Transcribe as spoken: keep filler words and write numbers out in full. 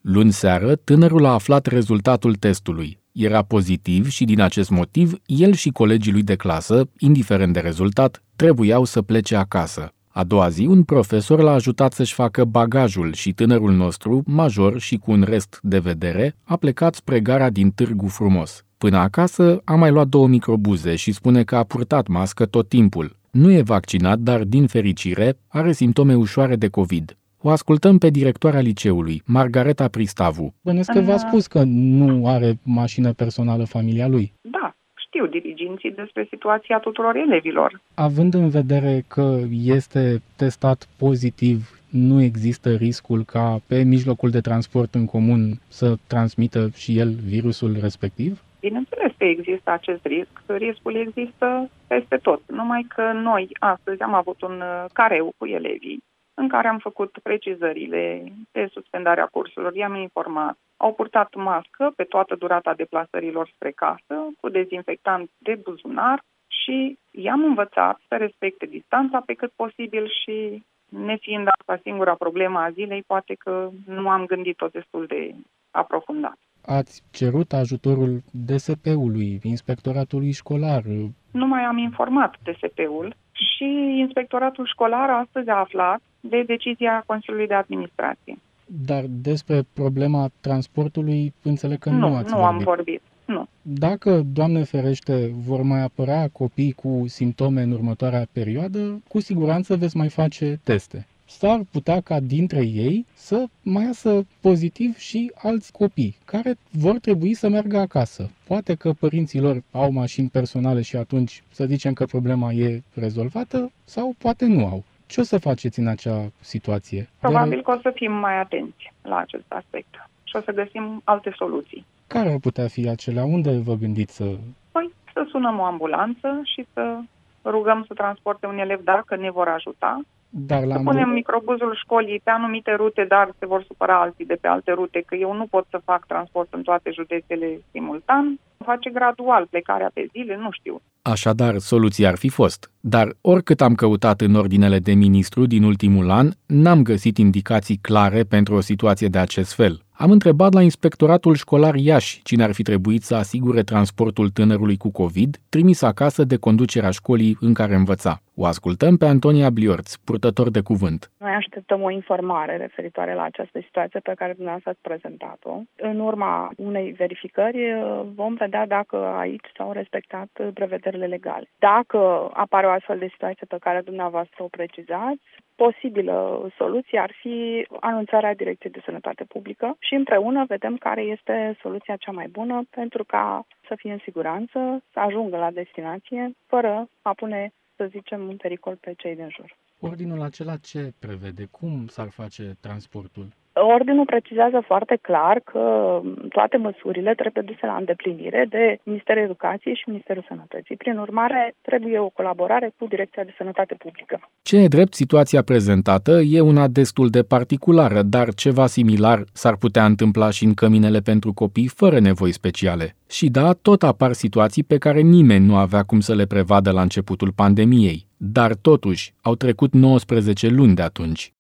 Luni seară, tânărul a aflat rezultatul testului. Era pozitiv și din acest motiv, el și colegii lui de clasă, indiferent de rezultat, trebuiau să plece acasă. A doua zi, un profesor l-a ajutat să-și facă bagajul și tânărul nostru, major și cu un rest de vedere, a plecat spre gara din Târgu Frumos. Până acasă a mai luat două microbuze și spune că a purtat mască tot timpul. Nu e vaccinat, dar, din fericire, are simptome ușoare de COVID. O ascultăm pe directoarea liceului, Margareta Pristavu. Bănesc că v-a spus că nu are mașină personală familia lui. Da, știu diriginții despre situația tuturor elevilor. Având în vedere că este testat pozitiv, nu există riscul ca pe mijlocul de transport în comun să transmită și el virusul respectiv? Bineînțeles că există acest risc. Riscul există peste tot. Numai că noi astăzi am avut un careu cu elevii în care am făcut precizările de suspendarea cursurilor, i-am informat. Au purtat mască pe toată durata deplasărilor spre casă, cu dezinfectant de buzunar și i-am învățat să respecte distanța pe cât posibil și, nefiind asta singura problemă a zilei, poate că nu am gândit-o destul de aprofundat. Ați cerut ajutorul D S P-ului, inspectoratului școlar? Nu mai am informat D S P-ul și inspectoratul școlar astăzi a aflat de decizia Consiliului de Administrație. Dar despre problema transportului înțeleg că nu, nu ați nu vorbit. am vorbit. Nu. Dacă, Doamne ferește, vor mai apărea copii cu simptome în următoarea perioadă, cu siguranță veți mai face teste. S-ar putea ca dintre ei să mai iasă pozitiv și alți copii care vor trebui să meargă acasă. Poate că părinții lor au mașini personale și atunci să zicem că problema e rezolvată sau poate nu au. Ce o să faceți în acea situație? Probabil De... că o să fim mai atenți la acest aspect și o să găsim alte soluții. Care ar putea fi acelea? Unde vă gândiți să... Păi să sunăm o ambulanță și să rugăm să transporte un elev dacă ne vor ajuta. Dar la să punem microbuzul școlii pe anumite rute, dar se vor supăra alții de pe alte rute, că eu nu pot să fac transport în toate județele simultan. Face gradual plecarea pe zile, nu știu. Așadar, soluția ar fi fost. Dar oricât am căutat în ordinele de ministru din ultimul an, n-am găsit indicații clare pentru o situație de acest fel. Am întrebat la Inspectoratul Școlar Iași cine ar fi trebuit să asigure transportul tânărului cu COVID, trimis acasă de conducerea școlii în care învăța. O ascultăm pe Antonia Bliorț, purtător de cuvânt. Noi așteptăm o informare referitoare la această situație pe care dumneavoastră ați prezentat-o. În urma unei verificări vom vedea dacă aici s-au respectat prevederile legale. Dacă apare o astfel de situație pe care dumneavoastră o precizați, posibilă soluție ar fi anunțarea Direcției de Sănătate Publică și împreună vedem care este soluția cea mai bună pentru ca să fie în siguranță, să ajungă la destinație, fără a pune, să zicem, în pericol pe cei din jur. Ordinul acela ce prevede? Cum s-ar face transportul? Ordinul precizează foarte clar că toate măsurile trebuie duse la îndeplinire de Ministerul Educației și Ministerul Sănătății. Prin urmare, trebuie o colaborare cu Direcția de Sănătate Publică. Ce e drept, situația prezentată e una destul de particulară, dar ceva similar s-ar putea întâmpla și în căminele pentru copii fără nevoi speciale. Și da, tot apar situații pe care nimeni nu avea cum să le prevadă la începutul pandemiei. Dar totuși, au trecut nouăsprezece luni de atunci.